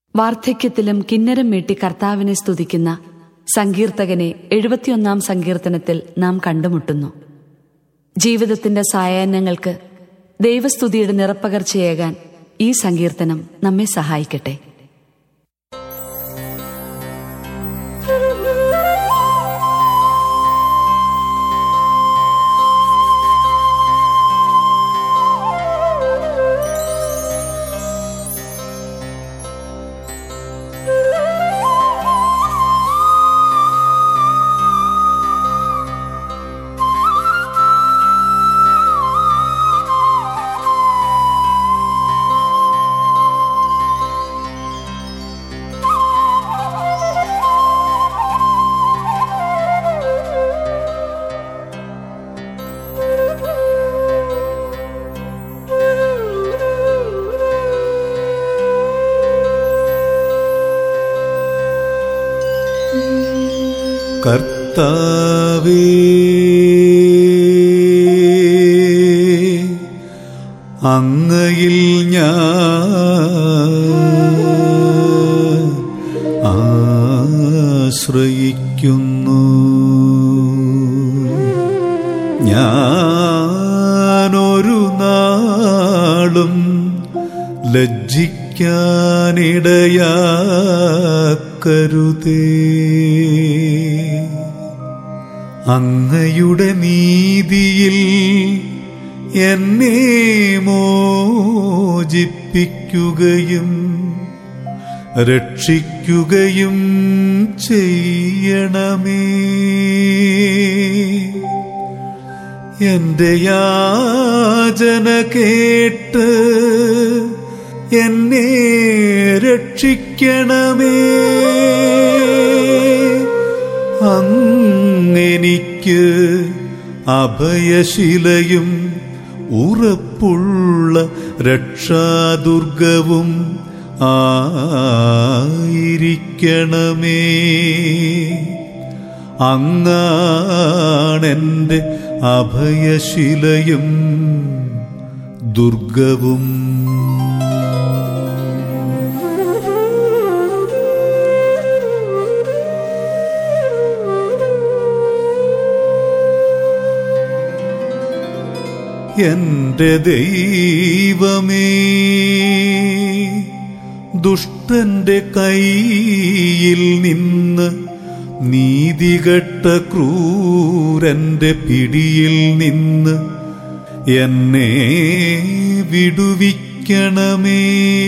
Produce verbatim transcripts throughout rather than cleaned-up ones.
വാർദ്ധക്യത്തിലും കിന്നരം മീട്ടി കർത്താവിനെ സ്തുതിക്കുന്ന സങ്കീർത്തകനെ എഴുപത്തിയൊന്നാം സങ്കീർത്തനത്തിൽ നാം കണ്ടുമുട്ടുന്നു. ജീവിതത്തിന്റെ സായാഹ്നങ്ങൾക്ക് ദൈവസ്തുതിയുടെ നിറപ്പകർച്ചയേകാൻ ഈ സങ്കീർത്തനം നമ്മെ സഹായിക്കട്ടെ. കർത്താവേ, അങ്ങയിൽ ഞാൻ ആശ്രയിക്കുന്നു. ഞാനൊരു നാളും ലജ്ജിക്കാനിടയാക്കരുതേ. അങ്ങയുടെ നീതിയിൽ എന്നെ മോചിപ്പിക്കുകയും രക്ഷിക്കുകയും ചെയ്യണമേ. എന്റെ യാചന കേട്ട് എന്നെ രക്ഷിക്കണമേ. അങ്ങെനിക്ക് അഭയശിലയും ഉറപ്പുള്ള രക്ഷാദുർഗവും ആയിരിക്കണമേ. അങ്ങാണെന്റെ അഭയശിലയും ദുർഗവും. എന്റെ ദൈവമേ, ദുഷ്ടന്റെ കൈയിൽ നിന്ന്, നീതികെട്ട ക്രൂരന്റെ പിടിയിൽ നിന്ന് എന്നെ വിടുവിക്കണമേ.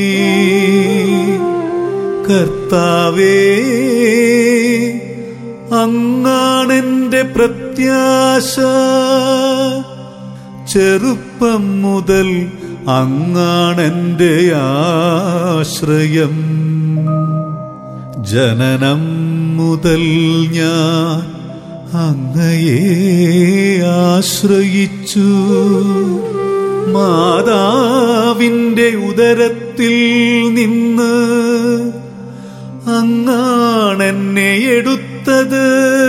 കർത്താവേ, അങ്ങാണെന്റെ പ്രത്യാശ. ചെറുപ്പം മുതൽ അങ്ങാണെന്റെ ആശ്രയം. ജനനം മുതൽ ഞാൻ അങ്ങയെ ആശ്രയിച്ചു. മാതാവിന്റെ ഉദരത്തിൽ നിന്ന് അങ്ങാണെന്നെ എടുത്തത്.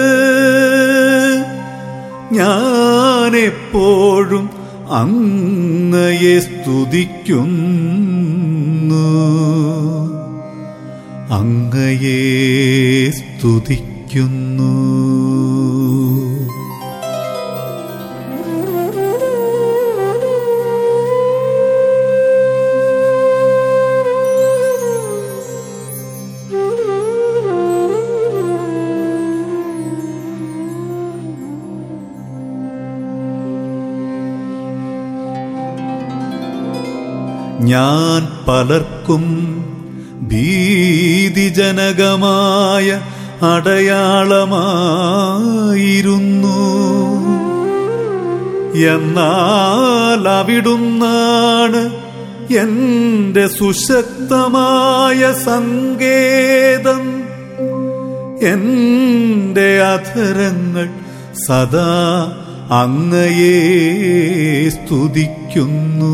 ഞാനെപ്പോഴും അങ്ങയെ സ്തുതിക്കുന്നു, അങ്ങയെ സ്തുതിക്കുന്നു. ഞാൻ പലർക്കും ഭീതിജനകമായ അടയാളമായിരുന്നു. എന്നാൽ അവിടുന്നാണ് എന്റെ സുശക്തമായ സങ്കേതം. എന്റെ അധരങ്ങൾ സദാ അങ്ങയെ സ്തുതിക്കുന്നു.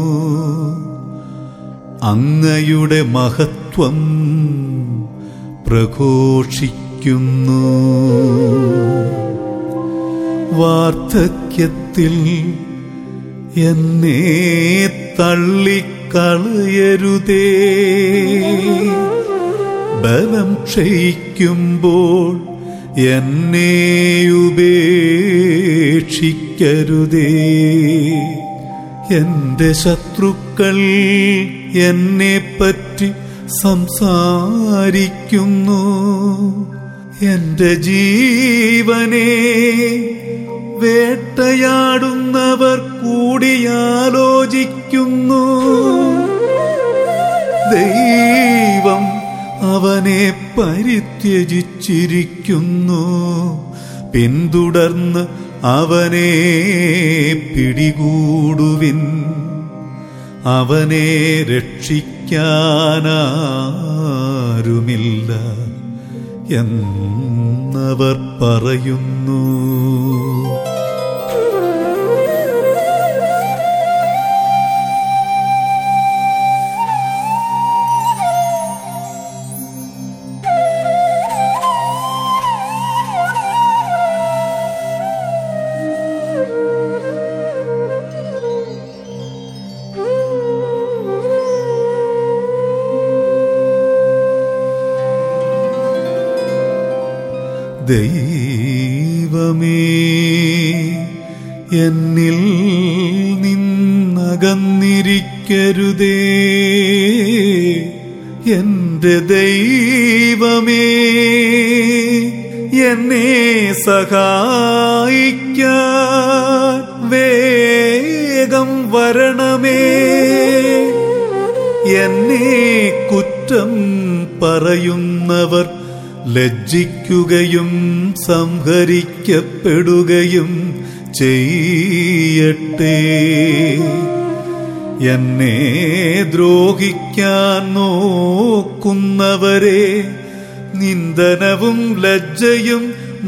അങ്ങയുടെ മഹത്വം പ്രഘോഷിക്കുന്നു. വാർദ്ധക്യത്തിൽ എന്നെ തള്ളിക്കളയരുതേ. സകലം ക്ഷയിക്കുമ്പോൾ എന്നെ ഉപേക്ഷിക്കരുതേ. എന്റെ ശത്രുക്കൾ എന്നെപ്പറ്റി സംസാരിക്കുന്നു. എന്റെ ജീവനെ വേട്ടയാടുന്നവർ കൂടിയാലോചിക്കുന്നു. ദൈവം അവനെ പരിത്യജിച്ചിരിക്കുന്നു. പിന്തുടർന്ന് അവനെ പിടികൂടുവിൻ. അവനെ രക്ഷിക്കാനാരുമില്ല എന്നവർ പറയുന്നു. ദൈവമേ, എന്നിൽ നിന്നകന്നിരിക്കരുതേ. എന്റെ ദൈവമേ, എന്നെ സഹായിക്കാൻ വേഗം വരണമേ. എന്നെ കുറ്റം പറയുന്നവർ ലജ്ജിക്കുകയും സംഹരിക്കപ്പെടുകയും ചെയ്യട്ടെ. എന്നെ ദ്രോഹിക്കാൻ നോക്കുന്നവരെ നിന്ദനവും ലജ്ജയും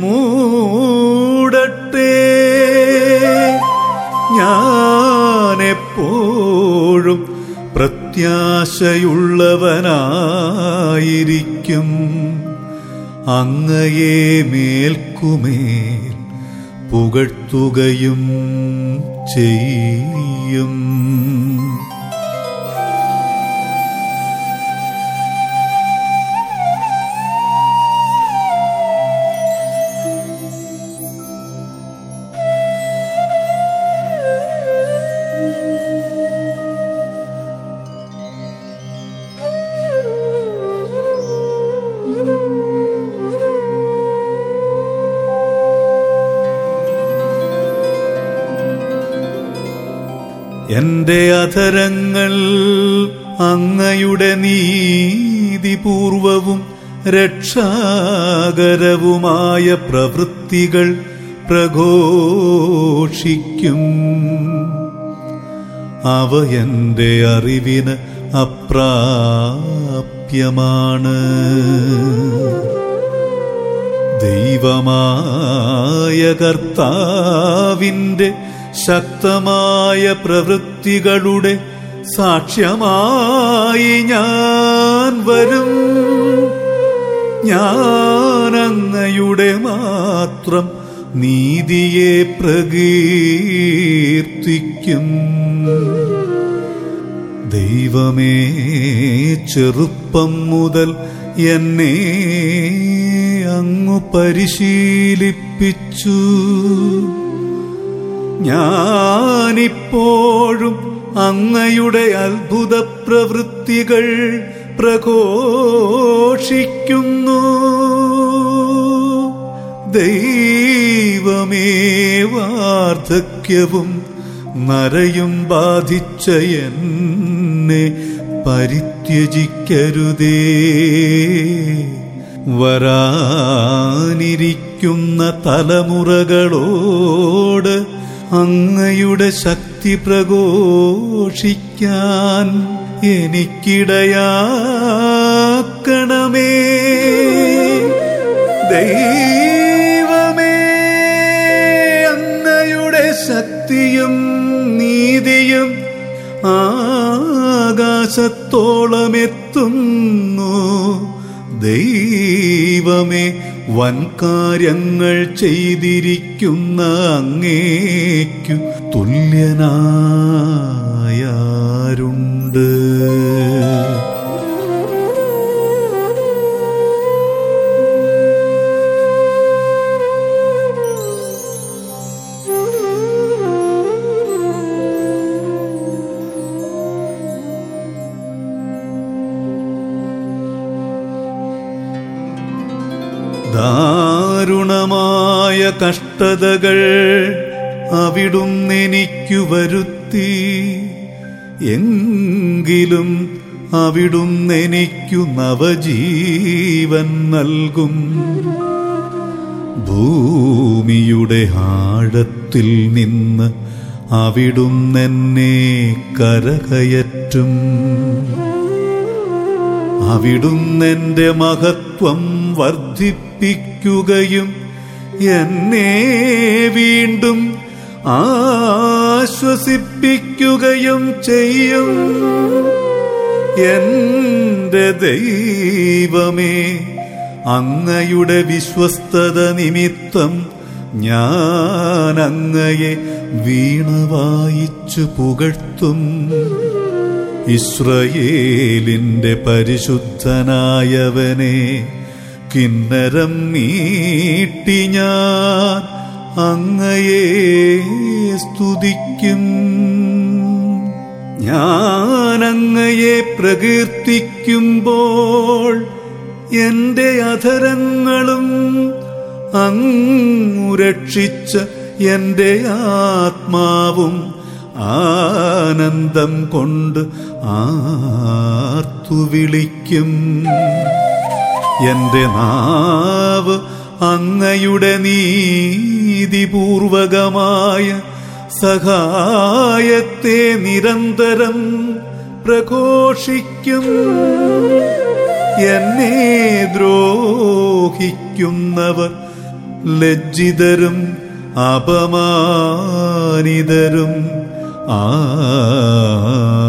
മൂടട്ടെ. ഞാനെപ്പോഴും പ്രത്യാശയുള്ളവനായിരിക്കും. അങ്ങയെ മേൽക്കുമേൽ പുകഴ്ത്തുകയും ചെയ്യും. എന്റെ അധരങ്ങൾ അങ്ങയുടെ നീതിപൂർവവും രക്ഷാകരവുമായ പ്രവൃത്തികൾ പ്രഘോഷിക്കും. അവ എന്റെ അറിവിന് അപ്രാപ്യമാണ്. ദൈവമായ കർത്താവിന്റെ ശക്തമായ പ്രവൃത്തികളുടെ സാക്ഷ്യമായി ഞാൻ വരും. ഞാൻ അങ്ങയുടെ മാത്രം നീതിയെ പ്രകീർത്തിക്കും. ദൈവമേ, ചെറുപ്പം മുതൽ എന്നെ അങ്ങു പരിശീലിപ്പിച്ചു. ഞാനിപ്പോഴും അങ്ങയുടെ അത്ഭുത പ്രവൃത്തികൾ പ്രഘോഷിക്കുന്നു. ദൈവമേ, വാർദ്ധക്യവും നരയും ബാധിച്ച എന്നെ പരിത്യജിക്കരുതേ. വരാനിരിക്കുന്ന തലമുറകളോട് അങ്ങയുടെ ശക്തി പ്രഘോഷിക്കാൻ എനിക്കിടയാക്കണമേ. ദൈവമേ, അങ്ങയുടെ ശക്തിയും നീതിയും ആകാശത്തോളം എത്തുന്നു. ദൈവമേ, വൻകാര്യങ്ങൾ ചെയ്തിരിക്കുന്ന അങ്ങേക്കു തുല്യനായാരുണ്ട്? ദാരുണമായ കഷ്ടതകൾ അവിടുന്നെനിക്കു വരുത്തി, എങ്കിലും അവിടുന്നെനിക്കു നവജീവൻ നൽകും. ഭൂമിയുടെ ആഴത്തിൽ നിന്ന് അവിടുന്നെന്നെ കരകയറ്റും. അവിടുന്നെന്റെ മഹത്വം വർദ്ധിപ്പിക്കുകയും എന്നെ വീണ്ടും ആശ്വസിപ്പിക്കുകയും ചെയ്യും. എന്റെ ദൈവമേ, അങ്ങയുടെ വിശ്വസ്തത നിമിത്തം ഞാൻ അങ്ങയെ വീണ വായിച്ചു പുകഴ്ത്തും. ഇസ്രയേലിന്റെ പരിശുദ്ധനായവനെ കിന്നരം മീട്ടി ഞാൻ അങ്ങയെ സ്തുതിക്കും. ഞാൻ അങ്ങയെ പ്രകീർത്തിക്കുമ്പോൾ എന്റെ അധരങ്ങളും അങ്ങു രക്ഷിച്ച എന്റെ ആത്മാവും ആനന്ദം കൊണ്ട് ആർത്തു വിളിക്കും. എന്റെ നാവ് അങ്ങയുടെ നീതിപൂർവകമായ സഹായത്തെ നിരന്തരം പ്രഘോഷിക്കും. എന്നെ ദ്രോഹിക്കുന്നവർ ലജ്ജിതരും അപമാനിതരും ആ